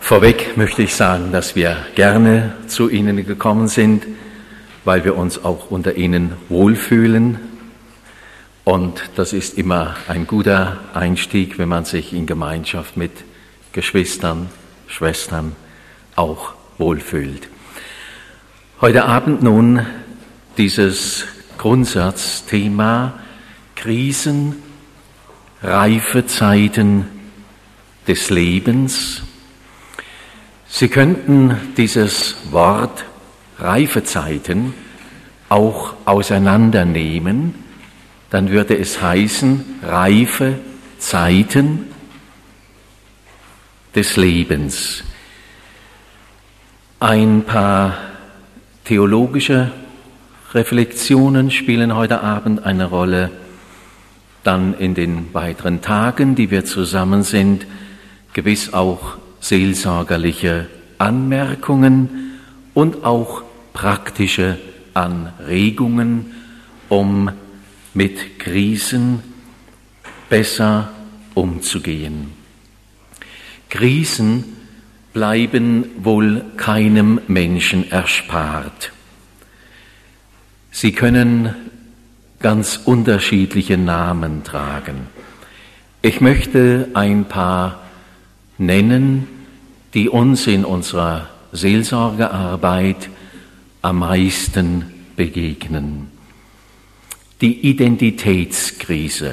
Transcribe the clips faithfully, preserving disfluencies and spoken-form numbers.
Vorweg möchte ich sagen, dass wir gerne zu Ihnen gekommen sind, weil wir uns auch unter Ihnen wohlfühlen. Und das ist immer ein guter Einstieg, wenn man sich in Gemeinschaft mit Geschwistern, Schwestern auch wohlfühlt. Heute Abend nun dieses Grundsatzthema Krisen, Reifezeiten des Lebens. Sie könnten dieses Wort Reifezeiten auch auseinandernehmen, dann würde es heißen reife Zeiten des Lebens. Ein paar theologische Reflexionen spielen heute Abend eine Rolle. Dann in den weiteren Tagen, die wir zusammen sind, gewiss auch seelsorgerliche Anmerkungen und auch praktische Anregungen, um mit Krisen besser umzugehen. Krisen bleiben wohl keinem Menschen erspart. Sie können ganz unterschiedliche Namen tragen. Ich möchte ein paar nennen, die uns in unserer Seelsorgearbeit am meisten begegnen. Die Identitätskrise.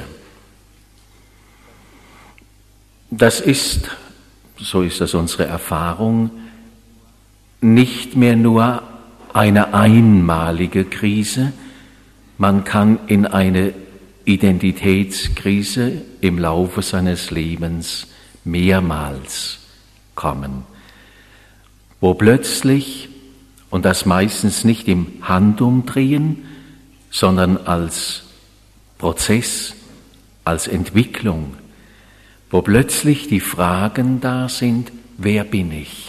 Das ist, so ist das unsere Erfahrung, nicht mehr nur eine einmalige Krise. Man kann in eine Identitätskrise im Laufe seines Lebens mehrmals kommen, wo plötzlich, und das meistens nicht im Handumdrehen, sondern als Prozess, als Entwicklung, wo plötzlich die Fragen da sind, wer bin ich?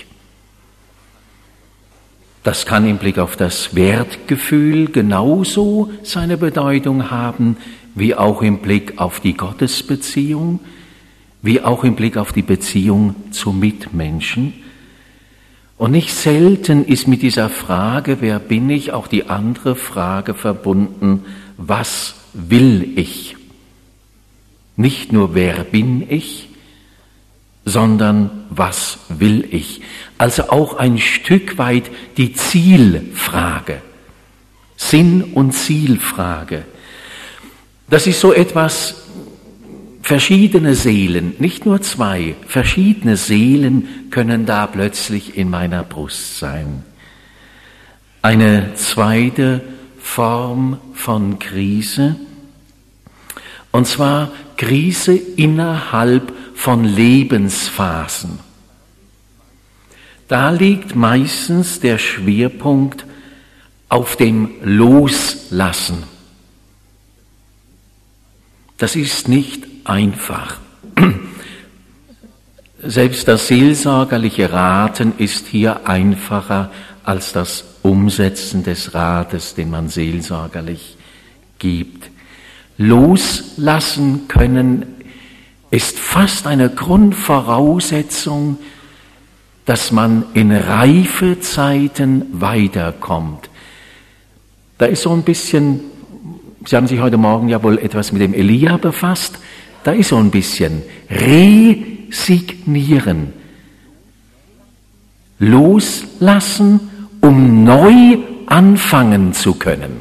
Das kann im Blick auf das Wertgefühl genauso seine Bedeutung haben, wie auch im Blick auf die Gottesbeziehung, wie auch im Blick auf die Beziehung zu Mitmenschen. Und nicht selten ist mit dieser Frage, wer bin ich, auch die andere Frage verbunden, was will ich? Nicht nur wer bin ich, sondern was will ich? Also auch ein Stück weit die Zielfrage, Sinn- und Zielfrage. Das ist so etwas, verschiedene Seelen, nicht nur zwei, verschiedene Seelen können da plötzlich in meiner Brust sein. Eine zweite Form von Krise, und zwar Krise innerhalb von Lebensphasen. Da liegt meistens der Schwerpunkt auf dem Loslassen. Das ist nicht einfach. Selbst das seelsorgerliche Raten ist hier einfacher als das Umsetzen des Rates, den man seelsorgerlich gibt. Loslassen können ist fast eine Grundvoraussetzung, dass man in reife Zeiten weiterkommt. Da ist so ein bisschen, Sie haben sich heute Morgen ja wohl etwas mit dem Elia befasst, da ist so ein bisschen resignieren, loslassen, um neu anfangen zu können.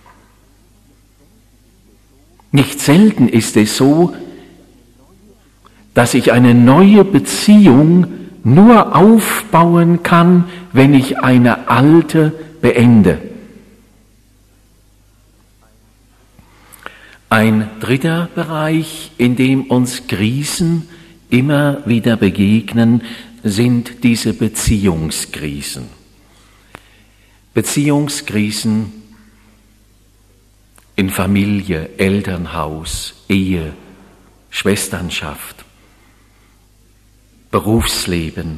Nicht selten ist es so, dass ich eine neue Beziehung nur aufbauen kann, wenn ich eine alte beende. Ein dritter Bereich, in dem uns Krisen immer wieder begegnen, sind diese Beziehungskrisen. Beziehungskrisen in Familie, Elternhaus, Ehe, Schwesternschaft, Berufsleben.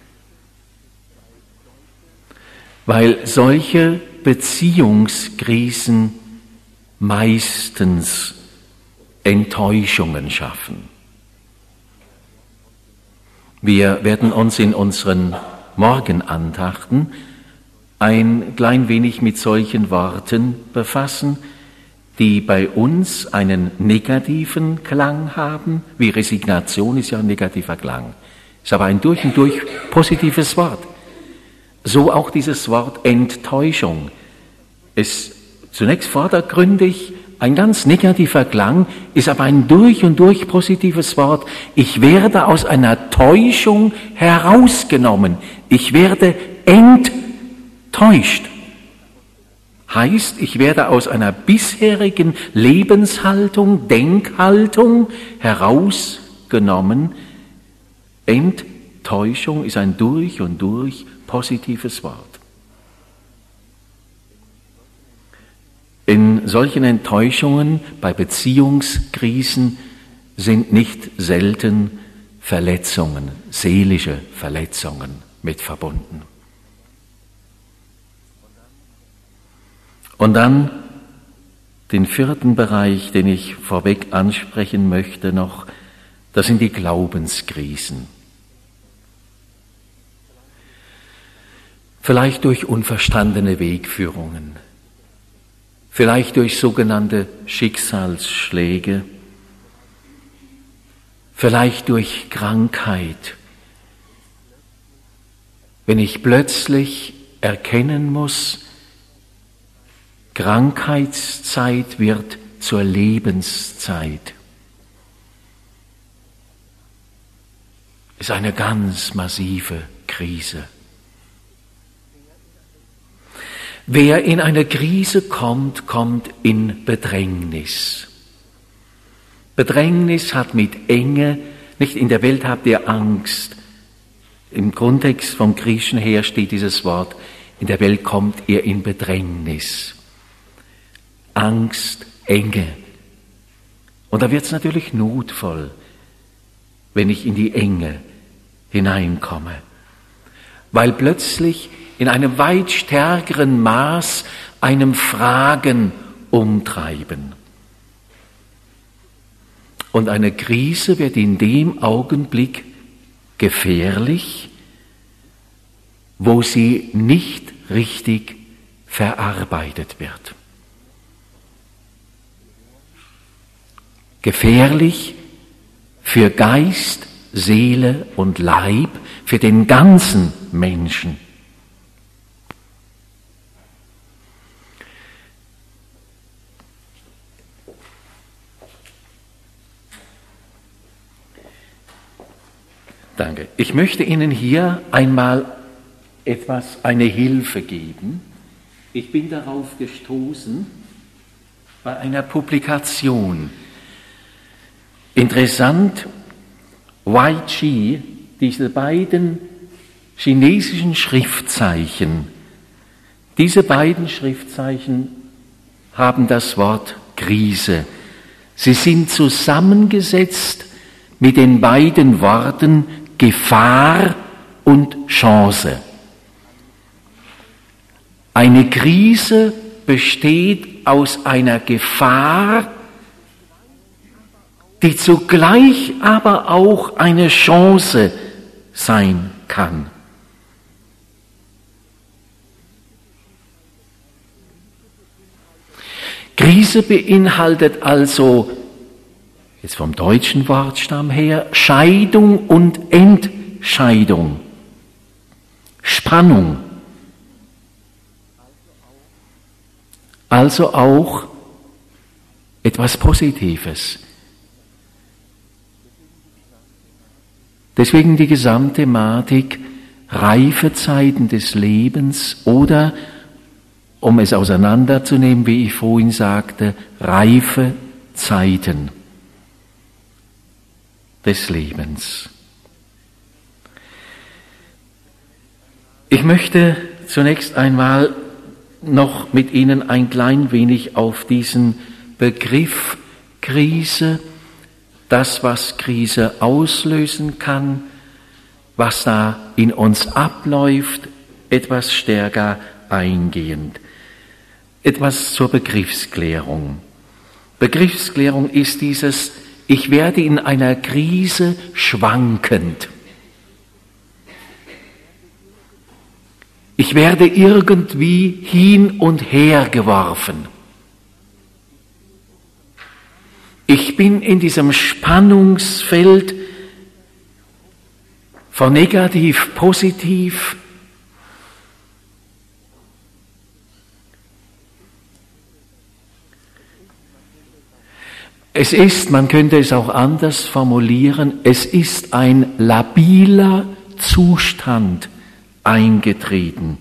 Weil solche Beziehungskrisen meistens Enttäuschungen schaffen. Wir werden uns in unseren Morgenandachten ein klein wenig mit solchen Worten befassen, die bei uns einen negativen Klang haben, wie Resignation ist ja ein negativer Klang, ist aber ein durch und durch positives Wort. So auch dieses Wort Enttäuschung. Es zunächst vordergründig ein ganz negativer Klang, ist aber ein durch und durch positives Wort. Ich werde aus einer Täuschung herausgenommen. Ich werde enttäuscht. Heißt, ich werde aus einer bisherigen Lebenshaltung, Denkhaltung herausgenommen. Enttäuschung ist ein durch und durch positives Wort. In solchen Enttäuschungen, bei Beziehungskrisen sind nicht selten Verletzungen, seelische Verletzungen mit verbunden. Und dann den vierten Bereich, den ich vorweg ansprechen möchte noch, das sind die Glaubenskrisen. Vielleicht durch unverstandene Wegführungen, vielleicht durch sogenannte Schicksalsschläge, vielleicht durch Krankheit. Wenn ich plötzlich erkennen muss, Krankheitszeit wird zur Lebenszeit, ist eine ganz massive Krise. Wer in eine Krise kommt, kommt in Bedrängnis. Bedrängnis hat mit Enge, nicht in der Welt habt ihr Angst. Im Kontext vom Griechischen her steht dieses Wort, in der Welt kommt ihr in Bedrängnis. Angst, Enge. Und da wird es natürlich notvoll, wenn ich in die Enge hineinkomme. Weil plötzlich in einem weit stärkeren Maß einem Fragen umtreiben. Und eine Krise wird in dem Augenblick gefährlich, wo sie nicht richtig verarbeitet wird. Gefährlich für Geist, Seele und Leib, für den ganzen Menschen. Danke. Ich möchte Ihnen hier einmal etwas, eine Hilfe geben. Ich bin darauf gestoßen bei einer Publikation. Interessant, Wei Chi, diese beiden chinesischen Schriftzeichen, diese beiden Schriftzeichen haben das Wort Krise. Sie sind zusammengesetzt mit den beiden Worten Gefahr und Chance. Eine Krise besteht aus einer Gefahr, die zugleich aber auch eine Chance sein kann. Krise beinhaltet also, jetzt vom deutschen Wortstamm her, Scheidung und Entscheidung, Spannung. Also auch etwas Positives. Deswegen die Gesamtthematik Reifezeiten des Lebens oder, um es auseinanderzunehmen, wie ich vorhin sagte, reife Zeiten des Lebens. Ich möchte zunächst einmal noch mit Ihnen ein klein wenig auf diesen Begriff Krise, das, was Krise auslösen kann, was da in uns abläuft, etwas stärker eingehen. Etwas zur Begriffsklärung. Begriffsklärung ist dieses, ich werde in einer Krise schwankend. Ich werde irgendwie hin und her geworfen. Ich bin in diesem Spannungsfeld von negativ, positiv. Es ist, man könnte es auch anders formulieren, es ist ein labiler Zustand eingetreten.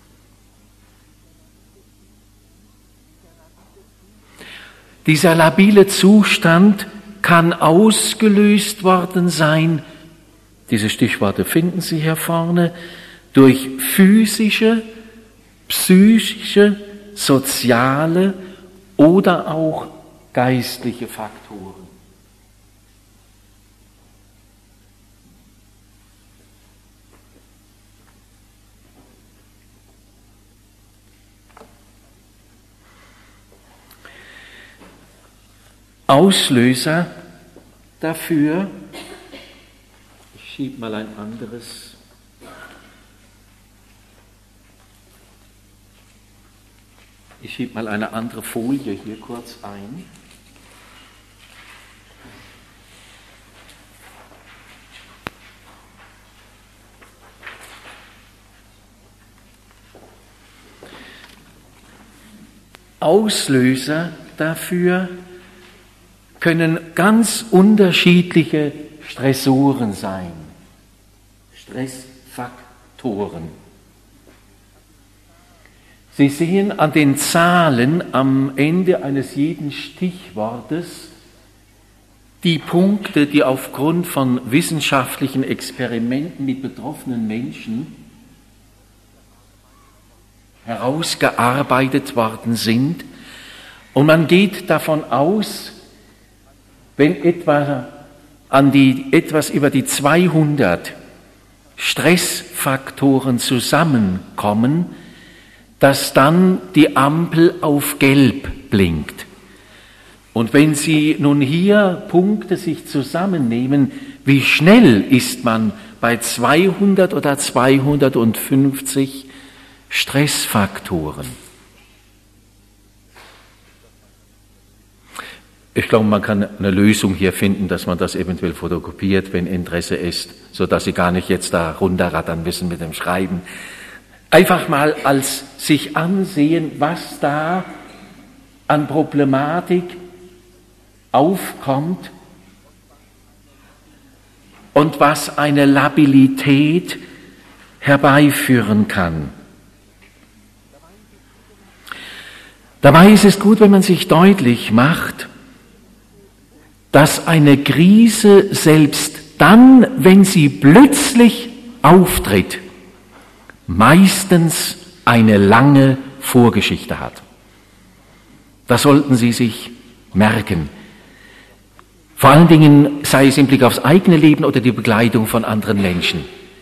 Dieser labile Zustand kann ausgelöst worden sein, diese Stichworte finden Sie hier vorne, durch physische, psychische, soziale oder auch geistliche Faktoren. Auslöser dafür, ich schiebe mal ein anderes, ich schiebe mal eine andere Folie hier kurz ein. Auslöser dafür können ganz unterschiedliche Stressoren sein, Stressfaktoren. Sie sehen an den Zahlen am Ende eines jeden Stichwortes die Punkte, die aufgrund von wissenschaftlichen Experimenten mit betroffenen Menschen herausgearbeitet worden sind. Und man geht davon aus, wenn etwa an die, etwas über die zweihundert Stressfaktoren zusammenkommen, dass dann die Ampel auf Gelb blinkt. Und wenn Sie nun hier Punkte sich zusammennehmen, wie schnell ist man bei zweihundert oder zweihundertfünfzig Stressfaktoren? Ich glaube, man kann eine Lösung hier finden, dass man das eventuell fotokopiert, wenn Interesse ist, sodass Sie gar nicht jetzt da runterrattern müssen mit dem Schreiben. Einfach mal als sich ansehen, was da an Problematik aufkommt und was eine Labilität herbeiführen kann. Dabei ist es gut, wenn man sich deutlich macht, dass eine Krise selbst dann, wenn sie plötzlich auftritt, meistens eine lange Vorgeschichte hat. Das sollten Sie sich merken. Vor allen Dingen sei es im Blick aufs eigene Leben oder die Begleitung von anderen Menschen.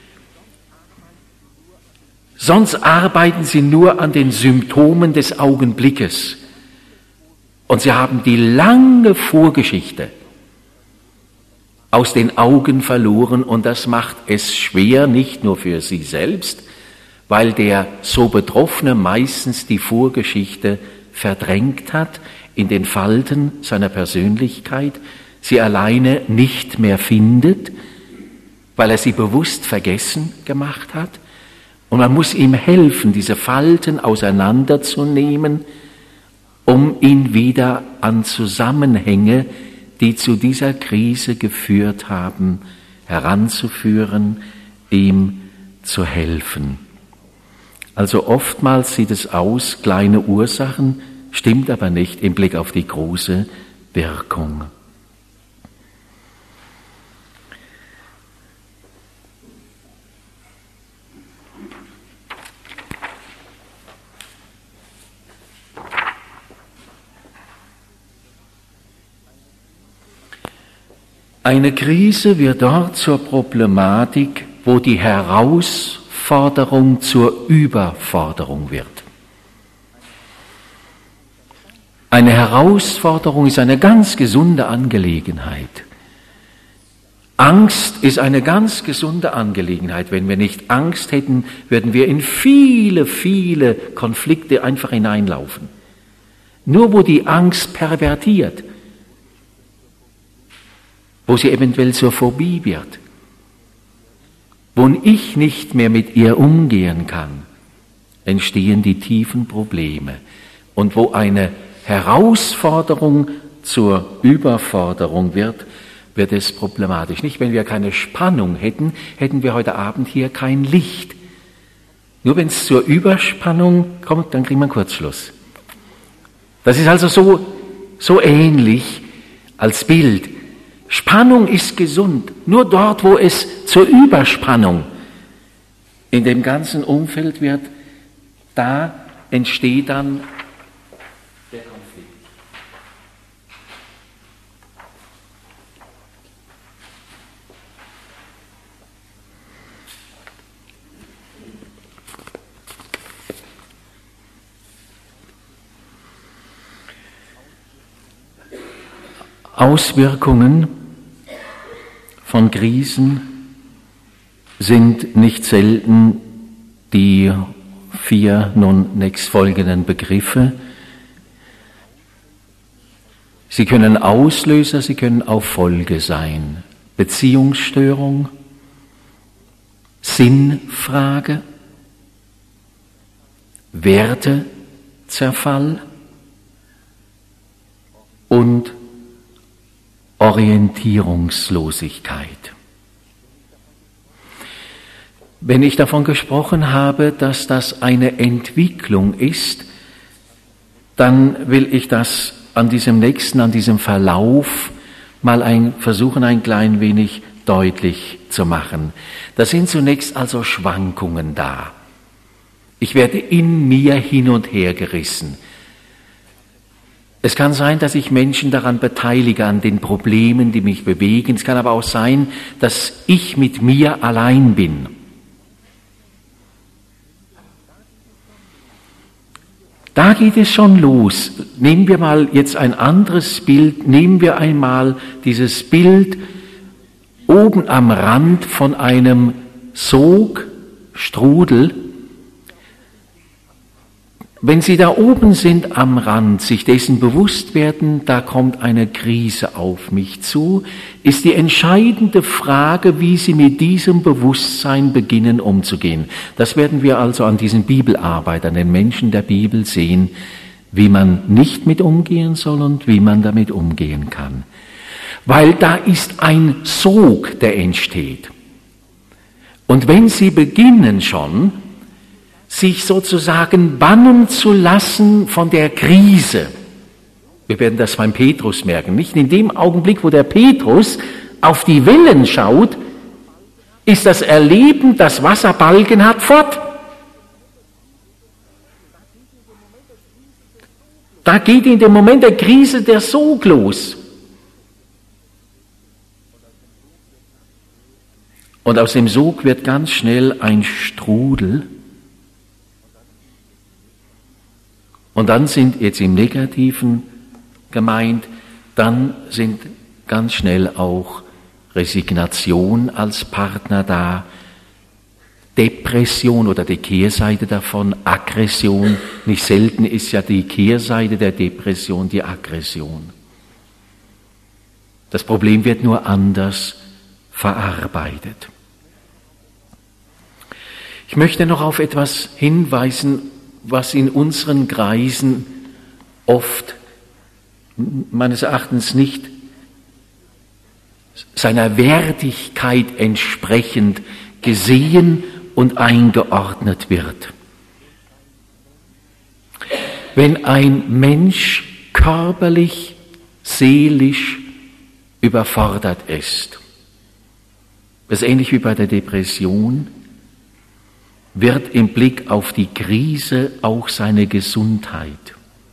Sonst arbeiten Sie nur an den Symptomen des Augenblickes. Und Sie haben die lange Vorgeschichte aus den Augen verloren und das macht es schwer, nicht nur für Sie selbst, weil der so Betroffene meistens die Vorgeschichte verdrängt hat in den Falten seiner Persönlichkeit, sie alleine nicht mehr findet, weil er sie bewusst vergessen gemacht hat. Und man muss ihm helfen, diese Falten auseinanderzunehmen, um ihn wieder an Zusammenhänge, die zu dieser Krise geführt haben, heranzuführen, ihm zu helfen. Also oftmals sieht es aus, kleine Ursachen, stimmt aber nicht im Blick auf die große Wirkung. Eine Krise wird dort zur Problematik, wo die Herausforderung zur Überforderung wird. Eine Herausforderung ist eine ganz gesunde Angelegenheit. Angst ist eine ganz gesunde Angelegenheit. Wenn wir nicht Angst hätten, würden wir in viele, viele Konflikte einfach hineinlaufen. Nur wo die Angst pervertiert, wo sie eventuell zur Phobie wird, wo ich nicht mehr mit ihr umgehen kann, entstehen die tiefen Probleme. Und wo eine Herausforderung zur Überforderung wird, wird es problematisch. Nicht, wenn wir keine Spannung hätten, hätten wir heute Abend hier kein Licht. Nur wenn es zur Überspannung kommt, dann kriegen wir einen Kurzschluss. Das ist also so, so ähnlich als Bild. Spannung ist gesund. Nur dort, wo es zur Überspannung in dem ganzen Umfeld wird, da entsteht dann der Konflikt. Auswirkungen von Krisen sind nicht selten die vier nun nächstfolgenden Begriffe. Sie können Auslöser, sie können auch Folge sein. Beziehungsstörung, Sinnfrage, Wertezerfall und Orientierungslosigkeit. Wenn ich davon gesprochen habe, dass das eine Entwicklung ist, dann will ich das an diesem nächsten, an diesem Verlauf mal ein, versuchen, ein klein wenig deutlich zu machen. Da sind zunächst also Schwankungen da. Ich werde in mir hin und her gerissen. Es kann sein, dass ich Menschen daran beteilige, an den Problemen, die mich bewegen. Es kann aber auch sein, dass ich mit mir allein bin. Da geht es schon los. Nehmen wir mal jetzt ein anderes Bild. Nehmen wir einmal dieses Bild oben am Rand von einem Sog, Strudel. Wenn Sie da oben sind am Rand, sich dessen bewusst werden, da kommt eine Krise auf mich zu, ist die entscheidende Frage, wie Sie mit diesem Bewusstsein beginnen umzugehen. Das werden wir also an diesen Bibelarbeit, an den Menschen der Bibel sehen, wie man nicht mit umgehen soll und wie man damit umgehen kann. Weil da ist ein Sog, der entsteht. Und wenn Sie beginnen schon, sich sozusagen bannen zu lassen von der Krise. Wir werden das beim Petrus merken. Nicht in dem Augenblick, wo der Petrus auf die Wellen schaut, ist das Erleben, das Wasser Balken hat, fort. Da geht in dem Moment der Krise der Sog los. Und aus dem Sog wird ganz schnell ein Strudel. Und dann sind jetzt im Negativen gemeint, dann sind ganz schnell auch Resignation als Partner da, Depression oder die Kehrseite davon, Aggression. Nicht selten ist ja die Kehrseite der Depression die Aggression. Das Problem wird nur anders verarbeitet. Ich möchte noch auf etwas hinweisen, was in unseren Kreisen oft meines Erachtens nicht seiner Wertigkeit entsprechend gesehen und eingeordnet wird. Wenn ein Mensch körperlich, seelisch überfordert ist, das ist ähnlich wie bei der Depression, wird im Blick auf die Krise auch seine Gesundheit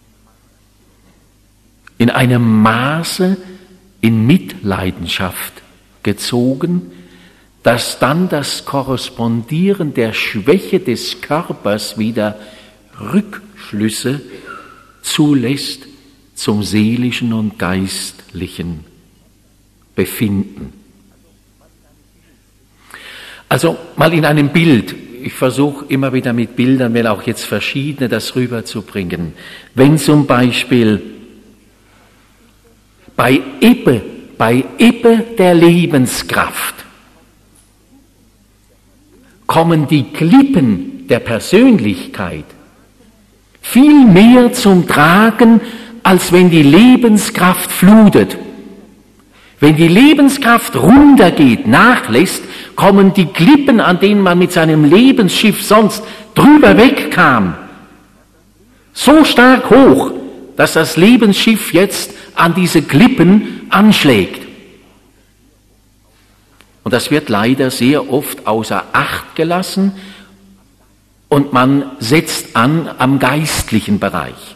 in einem Maße in Mitleidenschaft gezogen, dass dann das Korrespondieren der Schwäche des Körpers wieder Rückschlüsse zulässt zum seelischen und geistlichen Befinden. Also mal in einem Bild. Ich versuche immer wieder mit Bildern, wenn auch jetzt verschiedene, das rüberzubringen. Wenn zum Beispiel bei Ebbe, bei Ebbe der Lebenskraft kommen die Klippen der Persönlichkeit viel mehr zum Tragen, als wenn die Lebenskraft flutet. Wenn die Lebenskraft runtergeht, nachlässt, kommen die Klippen, an denen man mit seinem Lebensschiff sonst drüber wegkam, so stark hoch, dass das Lebensschiff jetzt an diese Klippen anschlägt. Und das wird leider sehr oft außer Acht gelassen und man setzt an am geistlichen Bereich.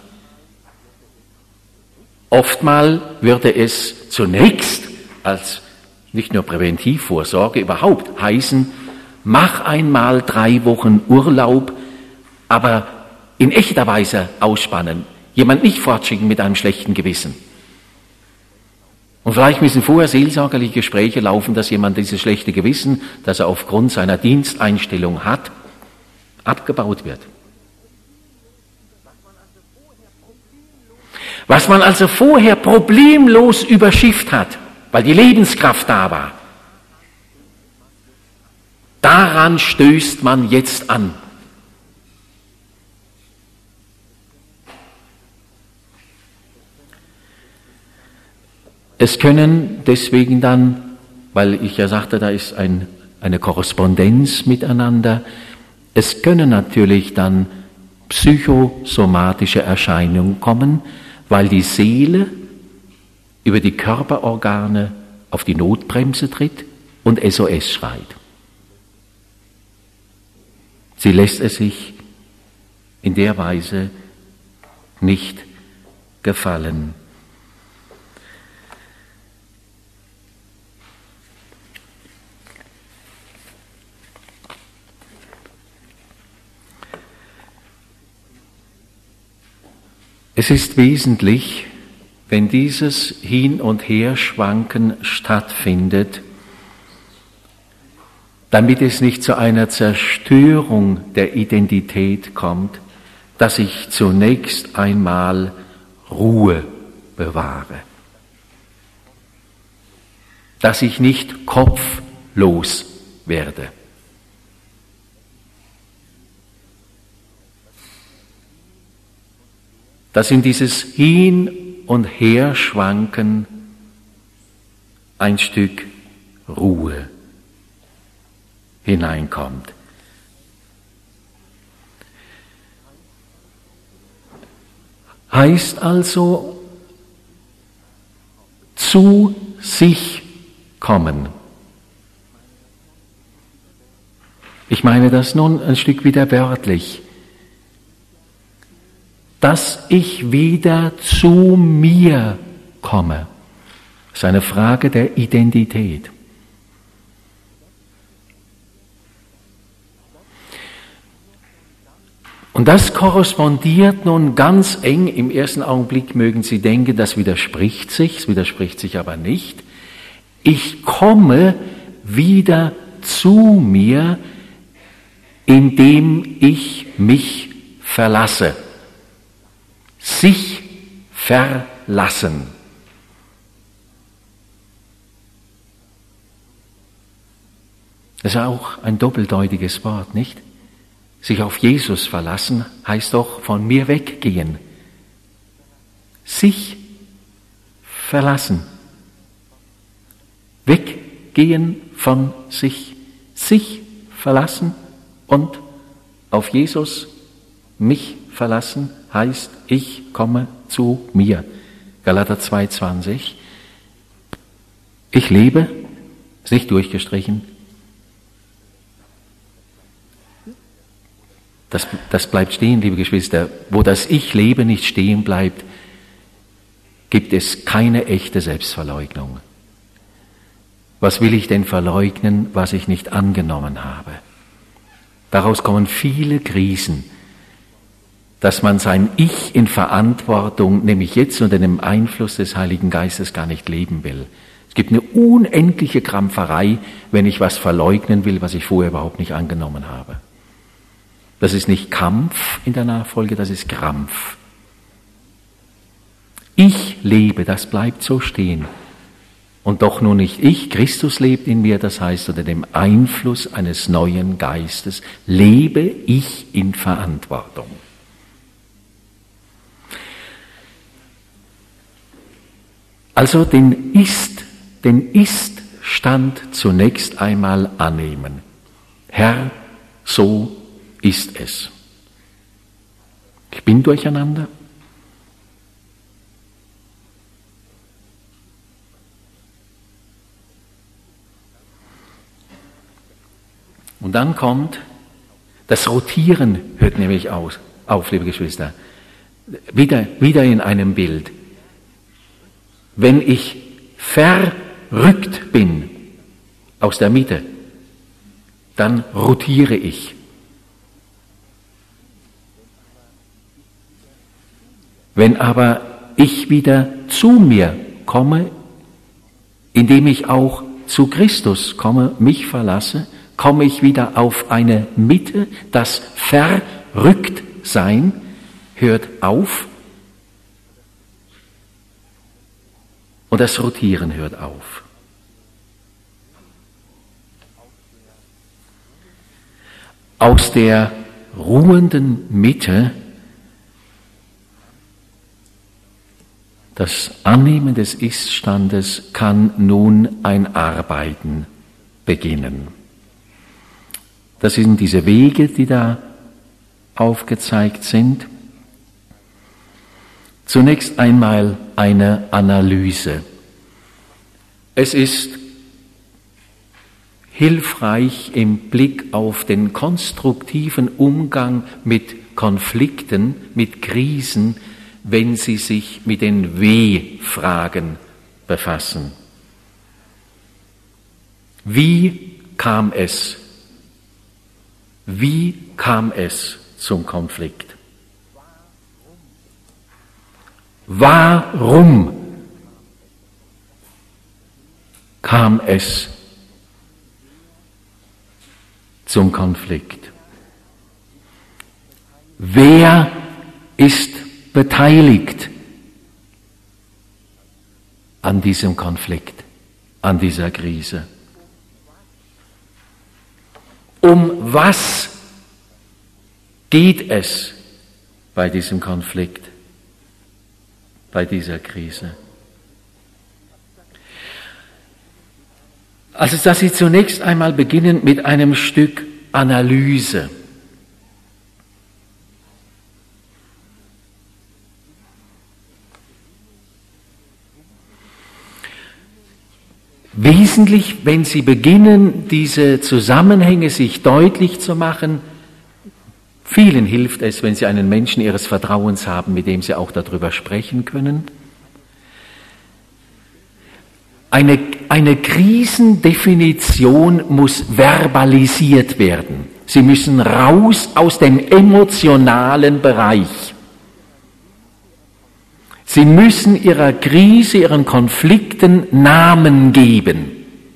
Oftmal würde es zunächst als nicht nur Präventivvorsorge überhaupt heißen, mach einmal drei Wochen Urlaub, aber in echter Weise ausspannen, jemand nicht fortschicken mit einem schlechten Gewissen. Und vielleicht müssen vorher seelsorgerliche Gespräche laufen, dass jemand dieses schlechte Gewissen, das er aufgrund seiner Diensteinstellung hat, abgebaut wird. Was man also vorher problemlos überschifft hat, weil die Lebenskraft da war, daran stößt man jetzt an. Es können deswegen dann, weil ich ja sagte, da ist ein, eine Korrespondenz miteinander, es können natürlich dann psychosomatische Erscheinungen kommen, weil die Seele über die Körperorgane auf die Notbremse tritt und S O S schreit. Sie lässt es sich in der Weise nicht gefallen. Es ist wesentlich, wenn dieses Hin- und Herschwanken stattfindet, damit es nicht zu einer Zerstörung der Identität kommt, dass ich zunächst einmal Ruhe bewahre, dass ich nicht kopflos werde. Dass in dieses Hin- und Herschwanken ein Stück Ruhe hineinkommt. Heißt also, zu sich kommen. Ich meine das nun ein Stück wieder wörtlich. Dass ich wieder zu mir komme. Das ist eine Frage der Identität. Und das korrespondiert nun ganz eng, im ersten Augenblick mögen Sie denken, das widerspricht sich, es widerspricht sich aber nicht. Ich komme wieder zu mir, indem ich mich verlasse. Sich verlassen. Das ist auch ein doppeldeutiges Wort, nicht? Sich auf Jesus verlassen heißt doch von mir weggehen. Sich verlassen. Weggehen von sich. Sich verlassen und auf Jesus mich verlassen heißt, ich komme zu mir. Galater zwei zwanzig. Ich lebe, ist nicht durchgestrichen. Das, das bleibt stehen, liebe Geschwister. Wo das Ich lebe nicht stehen bleibt, gibt es keine echte Selbstverleugnung. Was will ich denn verleugnen, was ich nicht angenommen habe? Daraus kommen viele Krisen, dass man sein Ich in Verantwortung, nämlich jetzt unter dem Einfluss des Heiligen Geistes, gar nicht leben will. Es Es gibt eine unendliche Krampferei, wenn ich was verleugnen will, was ich vorher überhaupt nicht angenommen habe. Das ist nicht Kampf in der Nachfolge, das ist Krampf. Ich lebe, das bleibt so stehen. Und doch nur nicht ich, Christus lebt in mir, das heißt unter dem Einfluss eines neuen Geistes lebe ich in Verantwortung. Also den Ist, den Ist-Stand zunächst einmal annehmen. Herr, so ist es. Ich bin durcheinander. Und dann kommt, das Rotieren hört nämlich aus, auf, liebe Geschwister. Wieder, wieder in einem Bild. Wenn ich verrückt bin aus der Mitte, dann rotiere ich. Wenn aber ich wieder zu mir komme, indem ich auch zu Christus komme, mich verlasse, komme ich wieder auf eine Mitte. Das Verrücktsein hört auf und das Rotieren hört auf. Aus der ruhenden Mitte, das Annehmen des Iststandes, kann nun ein Arbeiten beginnen. Das sind diese Wege, die da aufgezeigt sind. Zunächst einmal eine Analyse. Es ist hilfreich im Blick auf den konstruktiven Umgang mit Konflikten, mit Krisen, wenn Sie sich mit den W-Fragen befassen. Wie kam es? Wie kam es zum Konflikt? Warum kam es zum Konflikt? Wer ist beteiligt an diesem Konflikt, an dieser Krise? Um was geht es bei diesem Konflikt, bei dieser Krise? Also, dass Sie zunächst einmal beginnen mit einem Stück Analyse. Wesentlich, wenn Sie beginnen, diese Zusammenhänge sich deutlich zu machen, vielen hilft es, wenn Sie einen Menschen Ihres Vertrauens haben, mit dem Sie auch darüber sprechen können. Eine, eine Krisendefinition muss verbalisiert werden. Sie müssen raus aus dem emotionalen Bereich. Sie müssen ihrer Krise, ihren Konflikten Namen geben.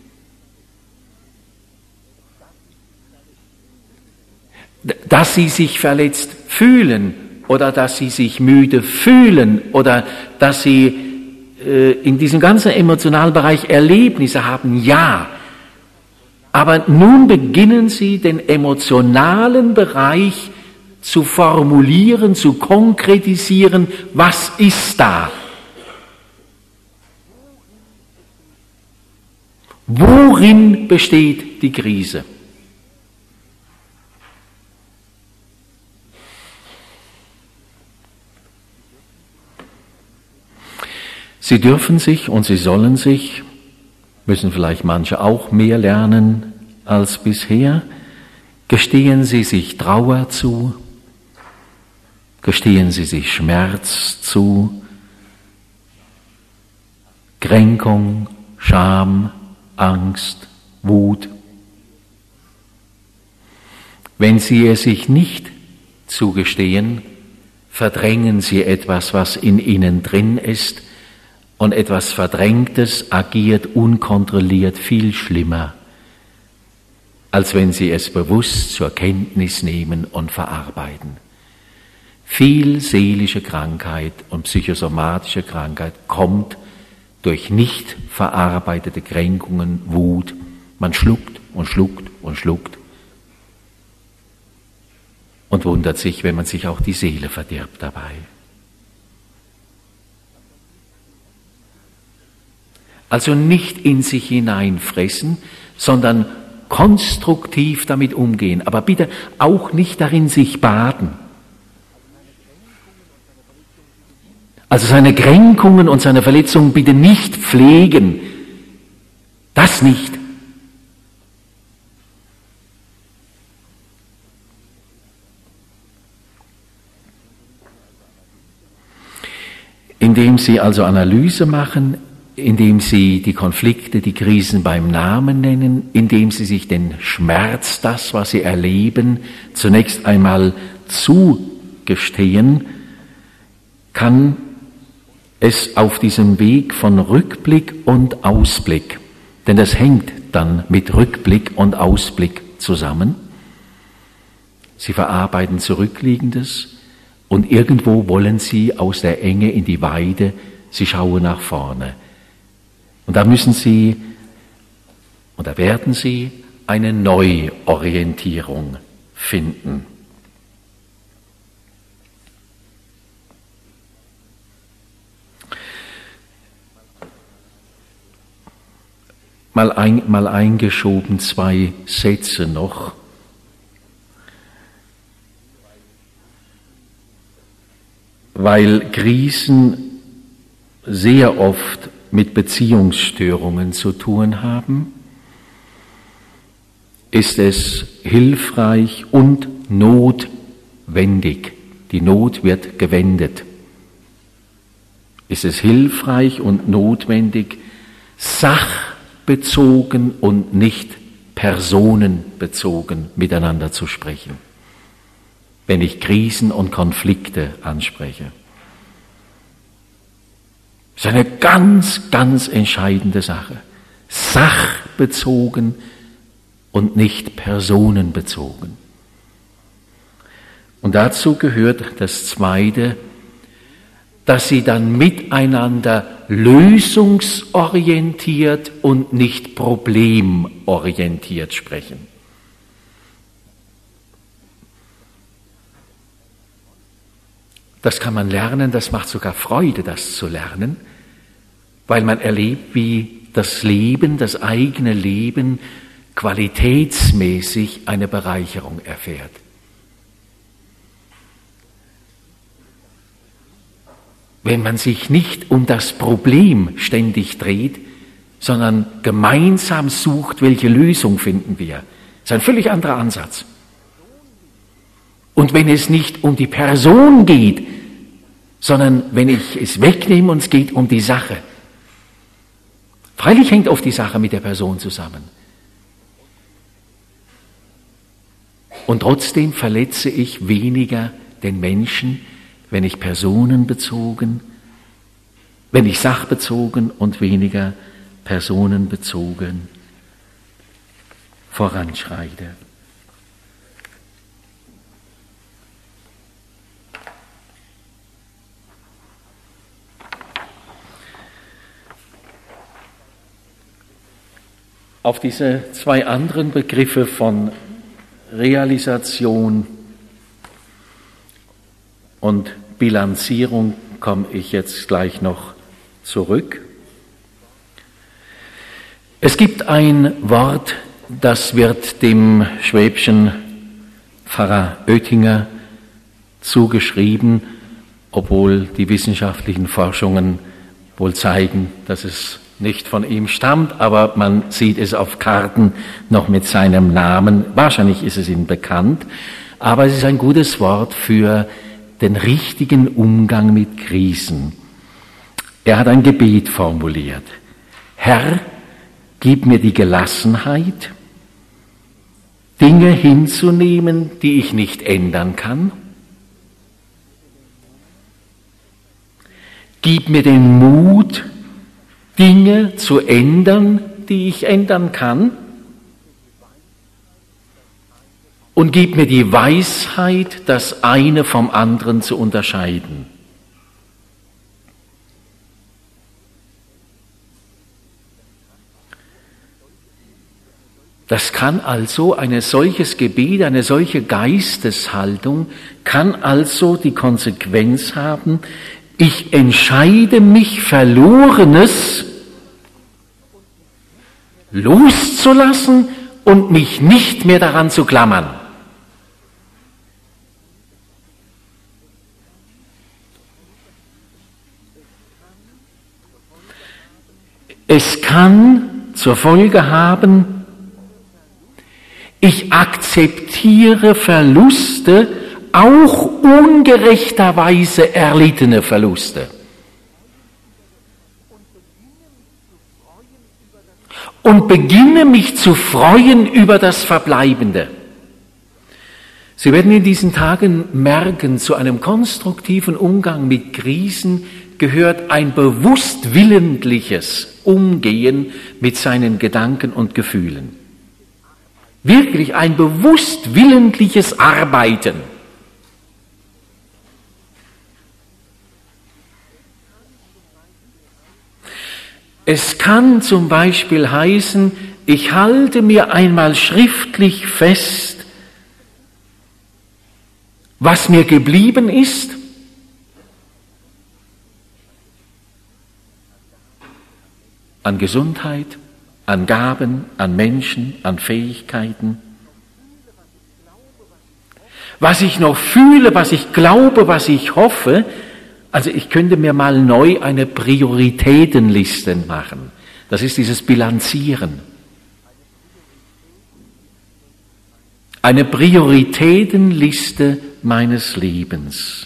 Dass sie sich verletzt fühlen oder dass sie sich müde fühlen oder dass sie äh, in diesem ganzen emotionalen Bereich Erlebnisse haben, ja. Aber nun beginnen sie, den emotionalen Bereich zu formulieren, zu konkretisieren, was ist da? Worin besteht die Krise? Sie dürfen sich und sie sollen sich, müssen vielleicht manche auch mehr lernen als bisher, gestehen Sie sich Trauer zu, gestehen Sie sich Schmerz zu, Kränkung, Scham, Angst, Wut. Wenn Sie es sich nicht zugestehen, verdrängen Sie etwas, was in Ihnen drin ist, und etwas Verdrängtes agiert unkontrolliert viel schlimmer, als wenn sie es bewusst zur Kenntnis nehmen und verarbeiten. Viel seelische Krankheit und psychosomatische Krankheit kommt durch nicht verarbeitete Kränkungen, Wut. Man schluckt und schluckt und schluckt und wundert sich, wenn man sich auch die Seele verdirbt dabei. Also nicht in sich hineinfressen, sondern konstruktiv damit umgehen, aber bitte auch nicht darin sich baden. Also seine Kränkungen und seine Verletzungen bitte nicht pflegen. Das nicht. Indem Sie also Analyse machen, indem Sie die Konflikte, die Krisen beim Namen nennen, indem Sie sich den Schmerz, das, was Sie erleben, zunächst einmal zugestehen, kann es auf diesem Weg von Rückblick und Ausblick, denn das hängt dann mit Rückblick und Ausblick zusammen. Sie verarbeiten Zurückliegendes und irgendwo wollen Sie aus der Enge in die Weite, Sie schauen nach vorne. Und da müssen Sie, und da werden Sie eine Neuorientierung finden. Mal, ein, mal eingeschoben zwei Sätze noch. Weil Krisen sehr oft mit Beziehungsstörungen zu tun haben, ist es hilfreich und notwendig. Die Not wird gewendet. Ist es hilfreich und notwendig, sachbezogen und nicht personenbezogen miteinander zu sprechen, wenn ich Krisen und Konflikte anspreche. Das ist eine ganz, ganz entscheidende Sache. Sachbezogen und nicht personenbezogen. Und dazu gehört das Zweite, dass sie dann miteinander lösungsorientiert und nicht problemorientiert sprechen. Das kann man lernen, das macht sogar Freude, das zu lernen, weil man erlebt, wie das Leben, das eigene Leben qualitätsmäßig eine Bereicherung erfährt. Wenn man sich nicht um das Problem ständig dreht, sondern gemeinsam sucht, welche Lösung finden wir. Das ist ein völlig anderer Ansatz. Und wenn es nicht um die Person geht, sondern wenn ich es wegnehme und es geht um die Sache. Freilich hängt oft die Sache mit der Person zusammen. Und trotzdem verletze ich weniger den Menschen, wenn ich personenbezogen, wenn ich sachbezogen und weniger personenbezogen voranschreite. Auf diese zwei anderen Begriffe von Realisation und Bilanzierung komme ich jetzt gleich noch zurück. Es gibt ein Wort, das wird dem schwäbischen Pfarrer Oettinger zugeschrieben, obwohl die wissenschaftlichen Forschungen wohl zeigen, dass es nicht von ihm stammt, aber man sieht es auf Karten noch mit seinem Namen. Wahrscheinlich ist es ihm bekannt, aber es ist ein gutes Wort für den richtigen Umgang mit Krisen. Er hat ein Gebet formuliert. Herr, gib mir die Gelassenheit, Dinge hinzunehmen, die ich nicht ändern kann. Gib mir den Mut, Dinge zu ändern, die ich ändern kann, und gib mir die Weisheit, das eine vom anderen zu unterscheiden. Das kann also, ein solches Gebet, eine solche Geisteshaltung kann also die Konsequenz haben, ich entscheide mich, Verlorenes loszulassen und mich nicht mehr daran zu klammern. Es kann zur Folge haben, ich akzeptiere Verluste, auch ungerechterweise erlittene Verluste. Und beginne mich zu freuen über das Verbleibende. Sie werden in diesen Tagen merken, zu einem konstruktiven Umgang mit Krisen gehört ein bewusst willentliches Umgehen mit seinen Gedanken und Gefühlen. Wirklich ein bewusst willentliches Arbeiten. Es kann zum Beispiel heißen, ich halte mir einmal schriftlich fest, was mir geblieben ist, an Gesundheit, an Gaben, an Menschen, an Fähigkeiten. Was ich noch fühle, was ich glaube, was ich hoffe, also ich könnte mir mal neu eine Prioritätenliste machen. Das ist dieses Bilanzieren. Eine Prioritätenliste meines Lebens.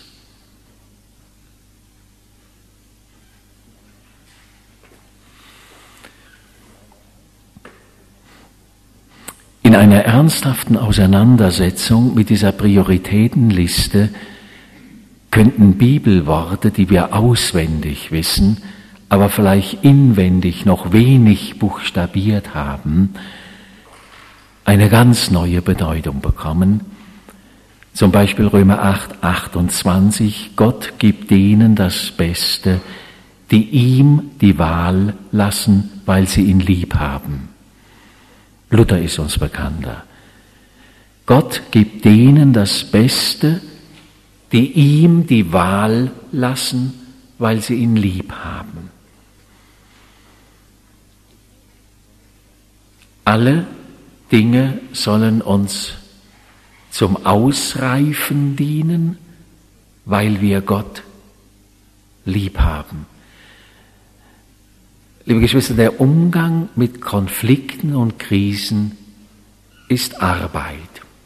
In einer ernsthaften Auseinandersetzung mit dieser Prioritätenliste könnten Bibelworte, die wir auswendig wissen, aber vielleicht inwendig noch wenig buchstabiert haben, eine ganz neue Bedeutung bekommen. Zum Beispiel Römer acht, achtundzwanzig, Gott gibt denen das Beste, die ihm die Wahl lassen, weil sie ihn lieb haben. Luther ist uns bekannter. Gott gibt denen das Beste, die ihm die Wahl lassen, weil sie ihn lieb haben. Alle Dinge sollen uns zum Ausreifen dienen, weil wir Gott lieb haben. Liebe Geschwister, der Umgang mit Konflikten und Krisen ist Arbeit.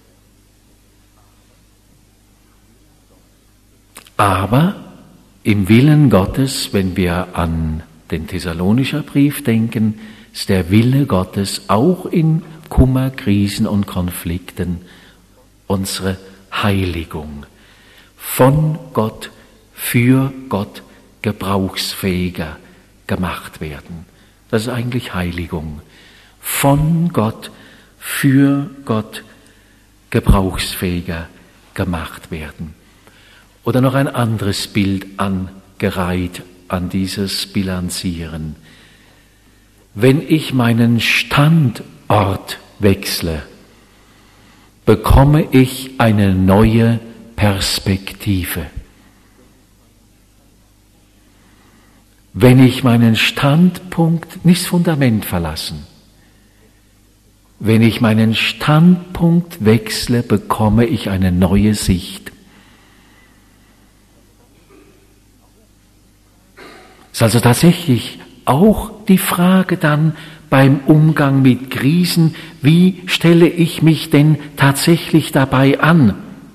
Aber im Willen Gottes, wenn wir an den Thessalonischer Brief denken, ist der Wille Gottes auch in Kummer, Krisen und Konflikten unsere Heiligung. Von Gott, für Gott gebrauchsfähiger gemacht werden. Das ist eigentlich Heiligung. Von Gott, für Gott gebrauchsfähiger gemacht werden. Oder noch ein anderes Bild angereiht an dieses Bilanzieren. Wenn ich meinen Standort wechsle, bekomme ich eine neue Perspektive. Wenn ich meinen Standpunkt, nicht das Fundament verlassen, wenn ich meinen Standpunkt wechsle, bekomme ich eine neue Sicht. Es ist also tatsächlich auch die Frage dann beim Umgang mit Krisen, wie stelle ich mich denn tatsächlich dabei an?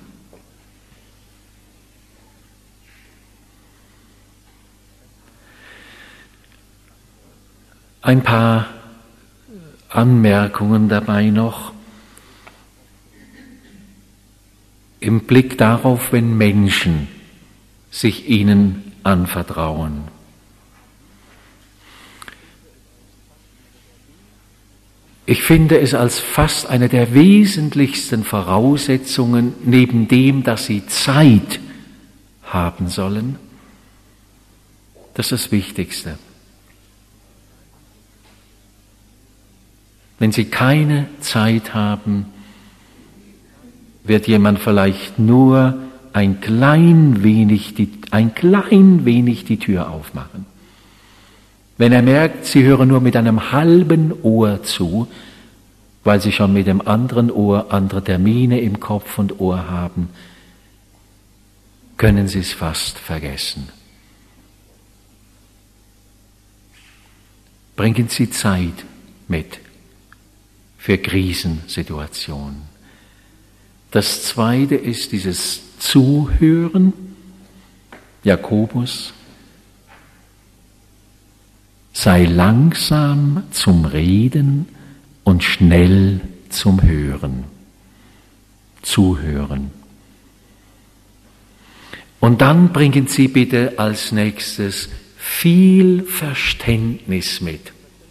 Ein paar Anmerkungen dabei noch. Im Blick darauf, wenn Menschen sich ihnen anvertrauen. Ich finde es als fast eine der wesentlichsten Voraussetzungen, neben dem, dass sie Zeit haben sollen, das ist das Wichtigste. Wenn sie keine Zeit haben, wird jemand vielleicht nur ein klein wenig die, ein klein wenig die Tür aufmachen. Wenn er merkt, sie hören nur mit einem halben Ohr zu, weil sie schon mit dem anderen Ohr andere Termine im Kopf und Ohr haben, können sie es fast vergessen. Bringen Sie Zeit mit für Krisensituationen. Das Zweite ist dieses Zuhören. Jakobus: Sei langsam zum Reden und schnell zum Hören. Zuhören. Und dann bringen Sie bitte als nächstes viel Verständnis mit.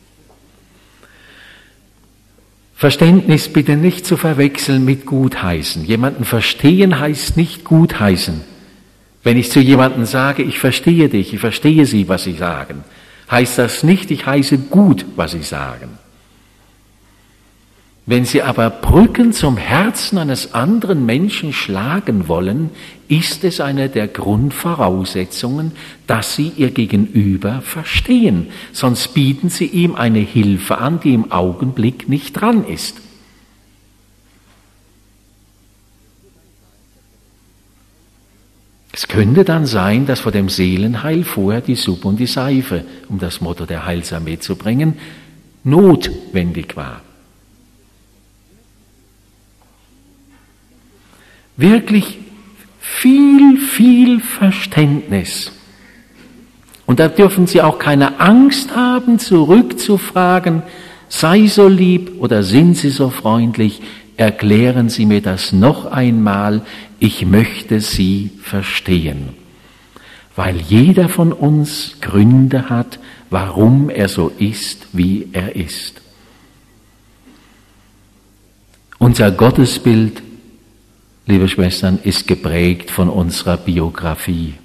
Verständnis bitte nicht zu verwechseln mit Gutheißen. Jemanden verstehen heißt nicht gutheißen. Wenn ich zu jemandem sage, ich verstehe dich, ich verstehe Sie, was Sie sagen, heißt das nicht, ich heiße gut, was Sie sagen. Wenn Sie aber Brücken zum Herzen eines anderen Menschen schlagen wollen, ist es eine der Grundvoraussetzungen, dass Sie Ihr Gegenüber verstehen. Sonst bieten Sie ihm eine Hilfe an, die im Augenblick nicht dran ist. Es könnte dann sein, dass vor dem Seelenheil vorher die Suppe und die Seife, um das Motto der Heilsarmee zu bringen, notwendig war. Wirklich viel, viel Verständnis. Und da dürfen Sie auch keine Angst haben, zurückzufragen, sei so lieb oder sind Sie so freundlich, erklären Sie mir das noch einmal, ich möchte Sie verstehen. Weil jeder von uns Gründe hat, warum er so ist, wie er ist. Unser Gottesbild, liebe Schwestern, ist geprägt von unserer Biografie.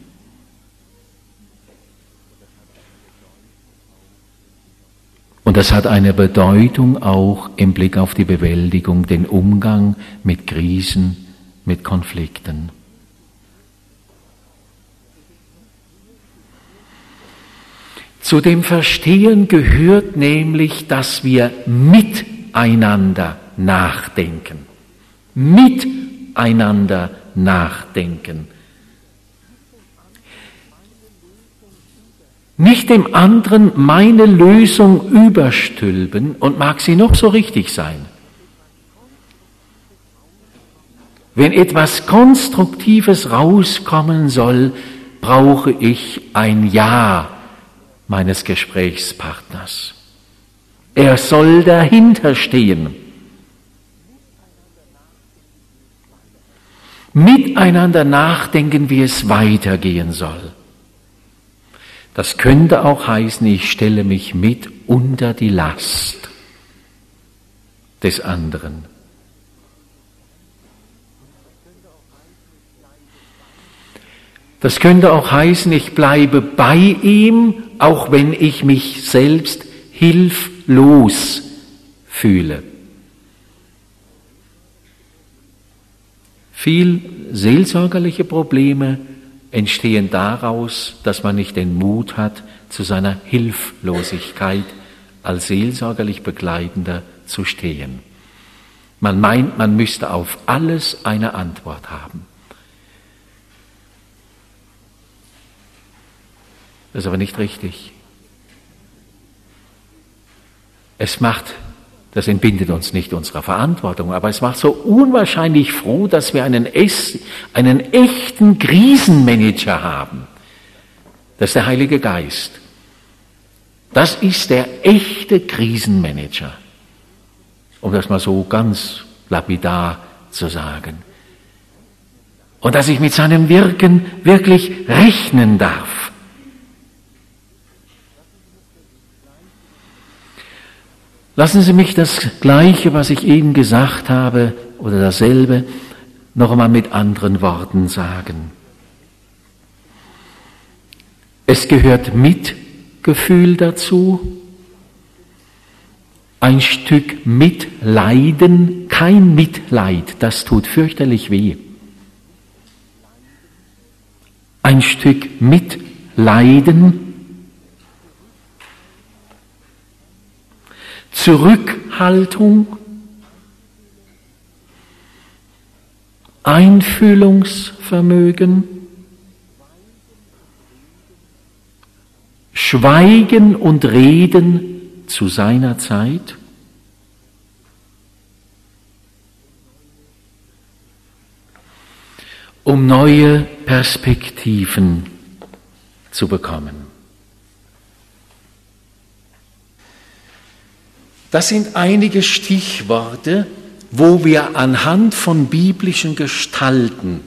Und das hat eine Bedeutung auch im Blick auf die Bewältigung, den Umgang mit Krisen, mit Konflikten. Zu dem Verstehen gehört nämlich, dass wir miteinander nachdenken. Miteinander. einander nachdenken. Nicht dem anderen meine Lösung überstülpen und mag sie noch so richtig sein. Wenn etwas Konstruktives rauskommen soll, brauche ich ein Ja meines Gesprächspartners. Er soll dahinter stehen. Miteinander nachdenken, wie es weitergehen soll. Das könnte auch heißen, ich stelle mich mit unter die Last des anderen. Das könnte auch heißen, ich bleibe bei ihm, auch wenn ich mich selbst hilflos fühle. Viel seelsorgerliche Probleme entstehen daraus, dass man nicht den Mut hat, zu seiner Hilflosigkeit als seelsorgerlich Begleitender zu stehen. Man meint, man müsste auf alles eine Antwort haben. Das ist aber nicht richtig. Es macht Das entbindet uns nicht unserer Verantwortung, aber es macht so unwahrscheinlich froh, dass wir einen, einen echten Krisenmanager haben. Das ist der Heilige Geist. Das ist der echte Krisenmanager, um das mal so ganz lapidar zu sagen. Und dass ich mit seinem Wirken wirklich rechnen darf. Lassen Sie mich das Gleiche, was ich eben gesagt habe, oder dasselbe, noch einmal mit anderen Worten sagen. Es gehört Mitgefühl dazu, ein Stück Mitleiden, kein Mitleid, das tut fürchterlich weh. Ein Stück Mitleiden, Zurückhaltung, Einfühlungsvermögen, Schweigen und Reden zu seiner Zeit, um neue Perspektiven zu bekommen. Das sind einige Stichworte, wo wir anhand von biblischen Gestalten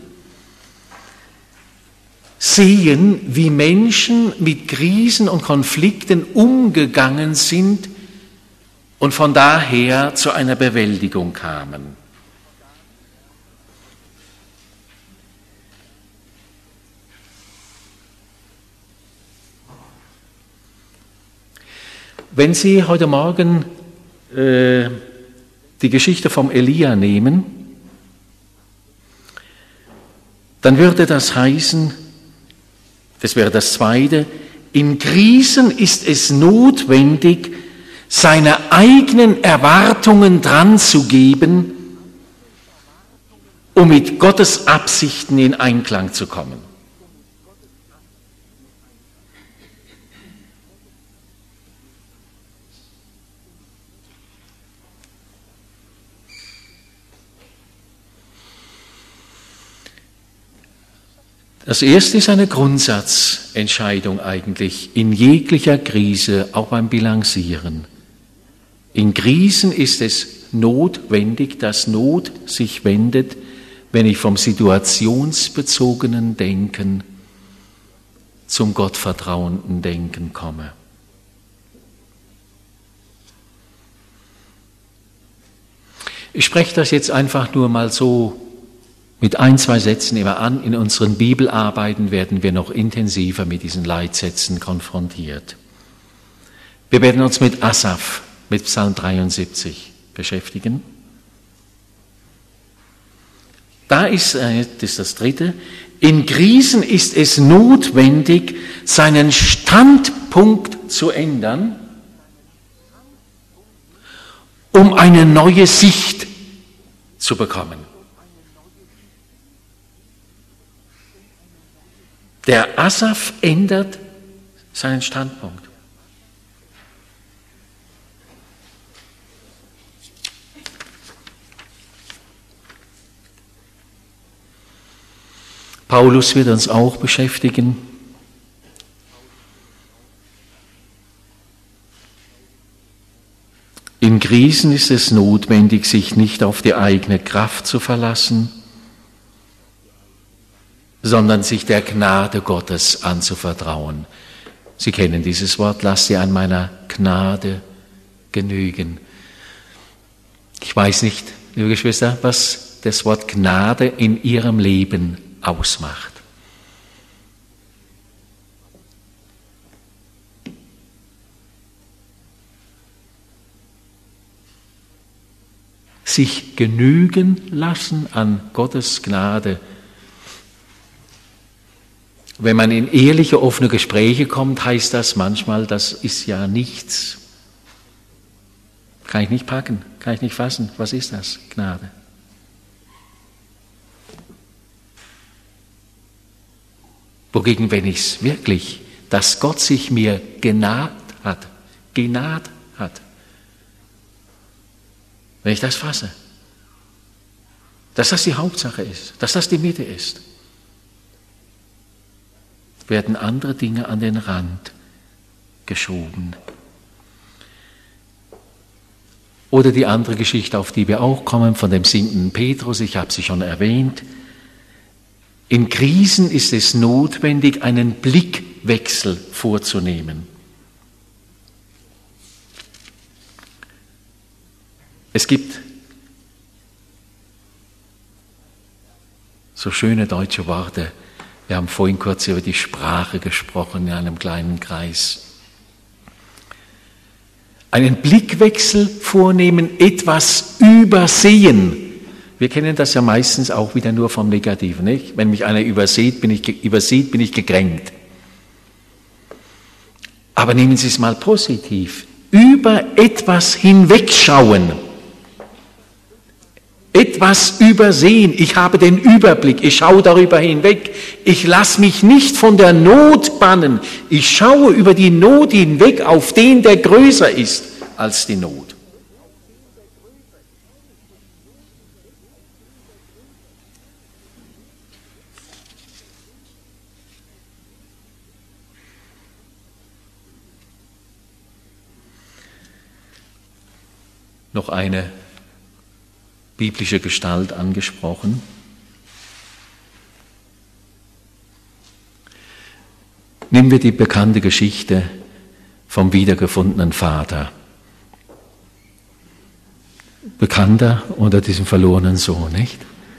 sehen, wie Menschen mit Krisen und Konflikten umgegangen sind und von daher zu einer Bewältigung kamen. Wenn Sie heute Morgen äh, die Geschichte vom Elia nehmen, dann würde das heißen, das wäre das Zweite, in Krisen ist es notwendig, seine eigenen Erwartungen dran zu geben, um mit Gottes Absichten in Einklang zu kommen. Das erste ist eine Grundsatzentscheidung eigentlich, in jeglicher Krise, auch beim Bilanzieren. In Krisen ist es notwendig, dass Not sich wendet, wenn ich vom situationsbezogenen Denken zum gottvertrauenden Denken komme. Ich spreche das jetzt einfach nur mal so mit ein, zwei Sätzen immer an. In unseren Bibelarbeiten werden wir noch intensiver mit diesen Leitsätzen konfrontiert. Wir werden uns mit Asaf, mit Psalm dreiundsiebzig beschäftigen. Da ist, das ist das Dritte, in Krisen ist es notwendig, seinen Standpunkt zu ändern, um eine neue Sicht zu bekommen. Der Asaf ändert seinen Standpunkt. Paulus wird uns auch beschäftigen. In Krisen ist es notwendig, sich nicht auf die eigene Kraft zu verlassen, sondern sich der Gnade Gottes anzuvertrauen. Sie kennen dieses Wort, lasst dir an meiner Gnade genügen. Ich weiß nicht, liebe Geschwister, was das Wort Gnade in Ihrem Leben ausmacht. Sich genügen lassen an Gottes Gnade. Wenn man in ehrliche, offene Gespräche kommt, heißt das manchmal, das ist ja nichts. Kann ich nicht packen, kann ich nicht fassen. Was ist das? Gnade. Wogegen, wenn ich es wirklich, dass Gott sich mir genaht hat, genaht hat, wenn ich das fasse, dass das die Hauptsache ist, dass das die Mitte ist, werden andere Dinge an den Rand geschoben. Oder die andere Geschichte, auf die wir auch kommen, von dem sinkenden Petrus, ich habe sie schon erwähnt. In Krisen ist es notwendig, einen Blickwechsel vorzunehmen. Es gibt so schöne deutsche Worte. Wir haben vorhin kurz über die Sprache gesprochen in einem kleinen Kreis. Einen Blickwechsel vornehmen, etwas übersehen. Wir kennen das ja meistens auch wieder nur vom Negativen, nicht? Wenn mich einer übersieht, bin ich, übersieht, bin ich gekränkt. Aber nehmen Sie es mal positiv. Über etwas hinwegschauen. Etwas übersehen. Ich habe den Überblick. Ich schaue darüber hinweg. Ich lasse mich nicht von der Not bannen. Ich schaue über die Not hinweg auf den, der größer ist als die Not. Noch eine biblische Gestalt angesprochen. Nehmen wir die bekannte Geschichte vom wiedergefundenen Vater. Bekannter unter diesem verlorenen Sohn, nicht?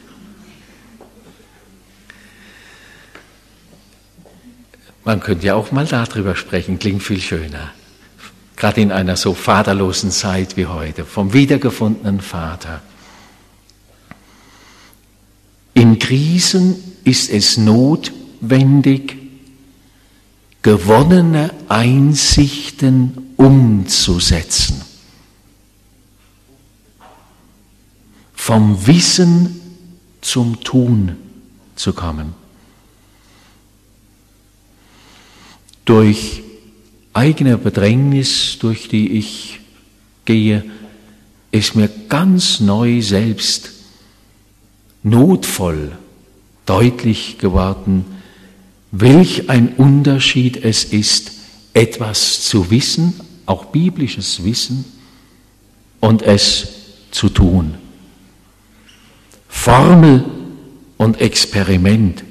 Man könnte ja auch mal darüber sprechen, klingt viel schöner. Gerade in einer so vaterlosen Zeit wie heute, vom wiedergefundenen Vater. In Krisen ist es notwendig, gewonnene Einsichten umzusetzen. Vom Wissen zum Tun zu kommen. Durch eigene Bedrängnis, durch die ich gehe, ist mir ganz neu selbst notvoll deutlich geworden, welch ein Unterschied es ist, etwas zu wissen, auch biblisches Wissen, und es zu tun. Formel und Experiment.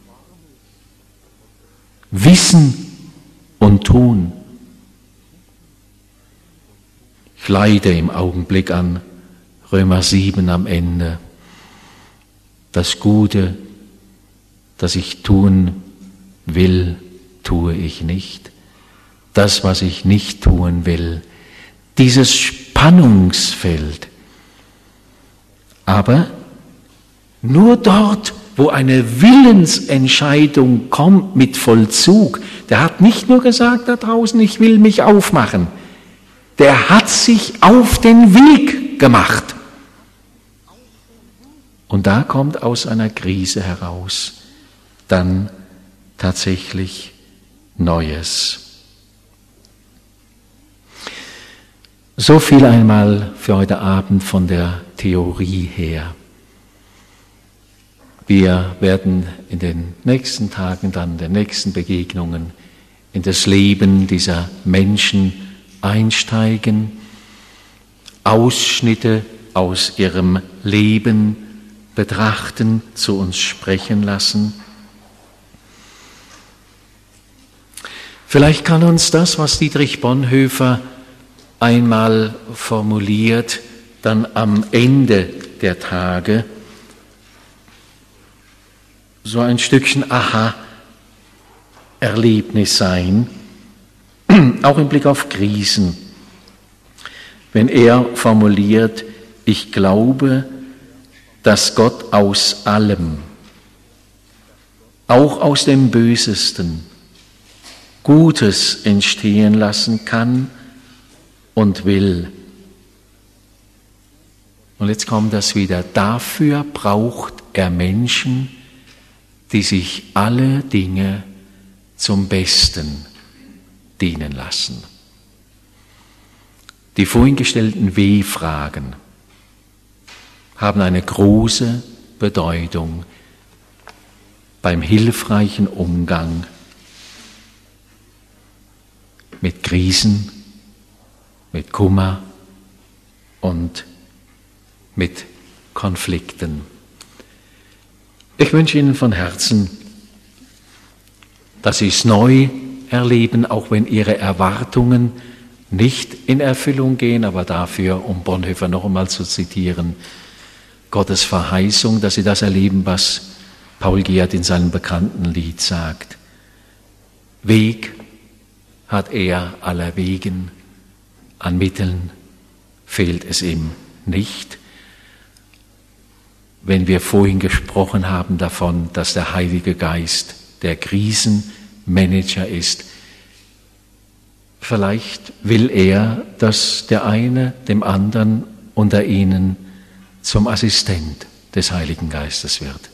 Wissen und tun. Ich leide im Augenblick an Römer sieben am Ende. Das Gute, das ich tun will, tue ich nicht. Das, was ich nicht tun will, dieses Spannungsfeld. Aber nur dort, wo eine Willensentscheidung kommt mit Vollzug, der hat nicht nur gesagt da draußen, ich will mich aufmachen, der hat sich auf den Weg gemacht. Und da kommt aus einer Krise heraus dann tatsächlich Neues. So viel einmal für heute Abend von der Theorie her. Wir werden in den nächsten Tagen, dann in den nächsten Begegnungen in das Leben dieser Menschen einsteigen, Ausschnitte aus ihrem Leben betrachten, zu uns sprechen lassen. Vielleicht kann uns das, was Dietrich Bonhoeffer einmal formuliert, dann am Ende der Tage so ein Stückchen Aha-Erlebnis sein, auch im Blick auf Krisen. Wenn er formuliert, ich glaube, dass Gott aus allem, auch aus dem Bösesten, Gutes entstehen lassen kann und will. Und jetzt kommt das wieder. Dafür braucht er Menschen, die sich alle Dinge zum Besten dienen lassen. Die vorhin gestellten W-Fragen haben eine große Bedeutung beim hilfreichen Umgang mit Krisen, mit Kummer und mit Konflikten. Ich wünsche Ihnen von Herzen, dass Sie es neu erleben, auch wenn Ihre Erwartungen nicht in Erfüllung gehen, aber dafür, um Bonhoeffer noch einmal zu zitieren, Gottes Verheißung, dass sie das erleben, was Paul Gerhardt in seinem bekannten Lied sagt. Weg hat er aller Wegen, an Mitteln fehlt es ihm nicht. Wenn wir vorhin gesprochen haben davon, dass der Heilige Geist der Krisenmanager ist, vielleicht will er, dass der eine dem anderen unter ihnen zum Assistent des Heiligen Geistes wird.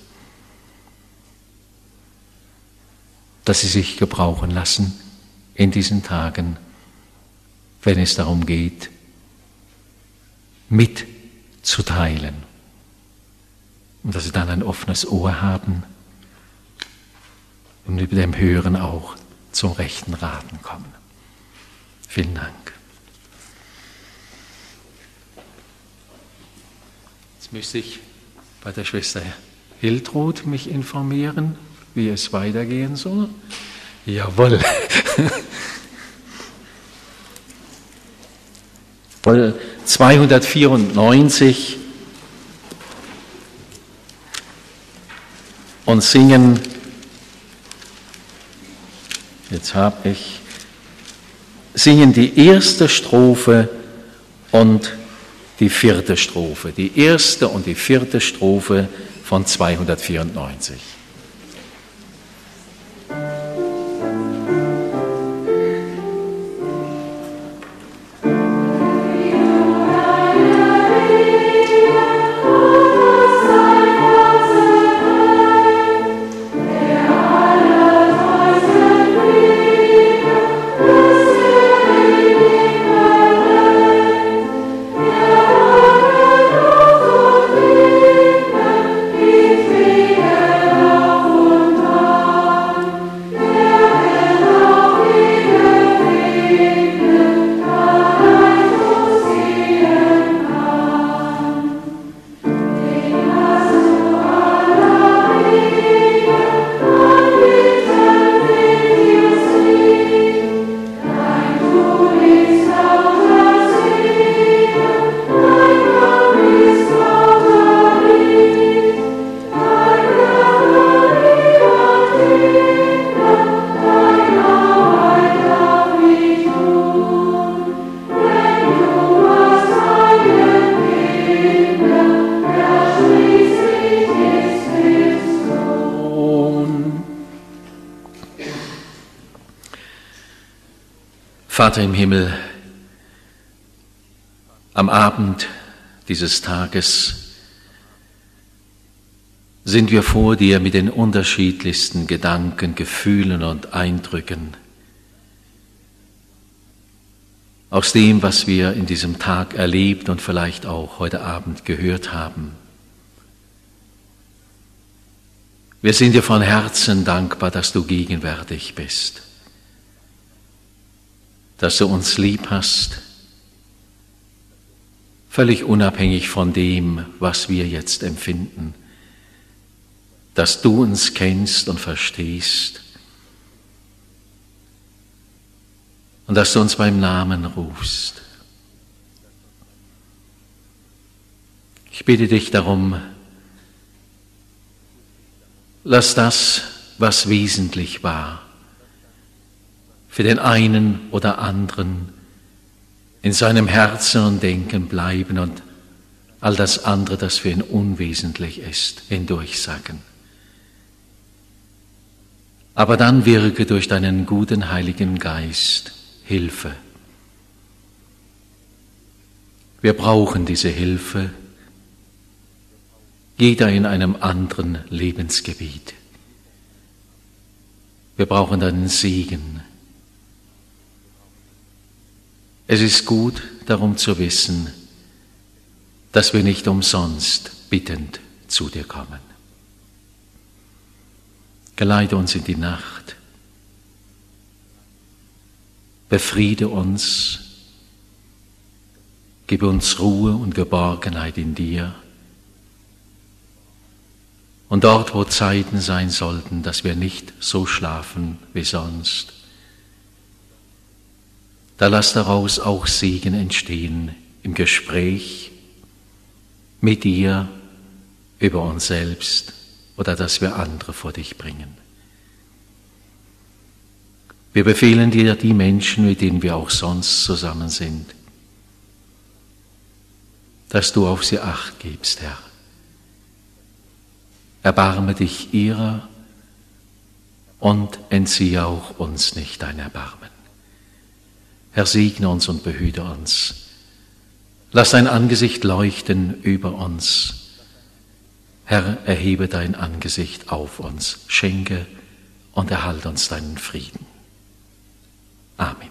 Dass sie sich gebrauchen lassen in diesen Tagen, wenn es darum geht, mitzuteilen. Und dass sie dann ein offenes Ohr haben und über dem Hören auch zum rechten Raten kommen. Vielen Dank. Jetzt müsste ich bei der Schwester Hiltrud mich informieren, wie es weitergehen soll. Jawohl. zweihundertvierundneunzig und singen, jetzt habe ich, singen die erste Strophe und die vierte Strophe. Die erste und die vierte Strophe von zweihundertvierundneunzig. Vater im Himmel, am Abend dieses Tages sind wir vor dir mit den unterschiedlichsten Gedanken, Gefühlen und Eindrücken aus dem, was wir in diesem Tag erlebt und vielleicht auch heute Abend gehört haben. Wir sind dir von Herzen dankbar, dass du gegenwärtig bist, dass du uns lieb hast, völlig unabhängig von dem, was wir jetzt empfinden, dass du uns kennst und verstehst und dass du uns beim Namen rufst. Ich bitte dich darum, lass das, was wesentlich war, für den einen oder anderen in seinem Herzen und Denken bleiben und all das andere, das für ihn unwesentlich ist, hindurchsacken. Aber dann wirke durch deinen guten Heiligen Geist Hilfe. Wir brauchen diese Hilfe, jeder in einem anderen Lebensgebiet. Wir brauchen deinen Segen. Es ist gut, darum zu wissen, dass wir nicht umsonst bittend zu dir kommen. Geleite uns in die Nacht, befriede uns, gib uns Ruhe und Geborgenheit in dir. Und dort, wo Zeiten sein sollten, dass wir nicht so schlafen wie sonst, da lass daraus auch Segen entstehen im Gespräch mit dir über uns selbst oder dass wir andere vor dich bringen. Wir befehlen dir die Menschen, mit denen wir auch sonst zusammen sind, dass du auf sie Acht gibst, Herr. Erbarme dich ihrer und entziehe auch uns nicht dein Erbarmen. Herr, segne uns und behüte uns. Lass dein Angesicht leuchten über uns. Herr, erhebe dein Angesicht auf uns, schenke und erhalte uns deinen Frieden. Amen.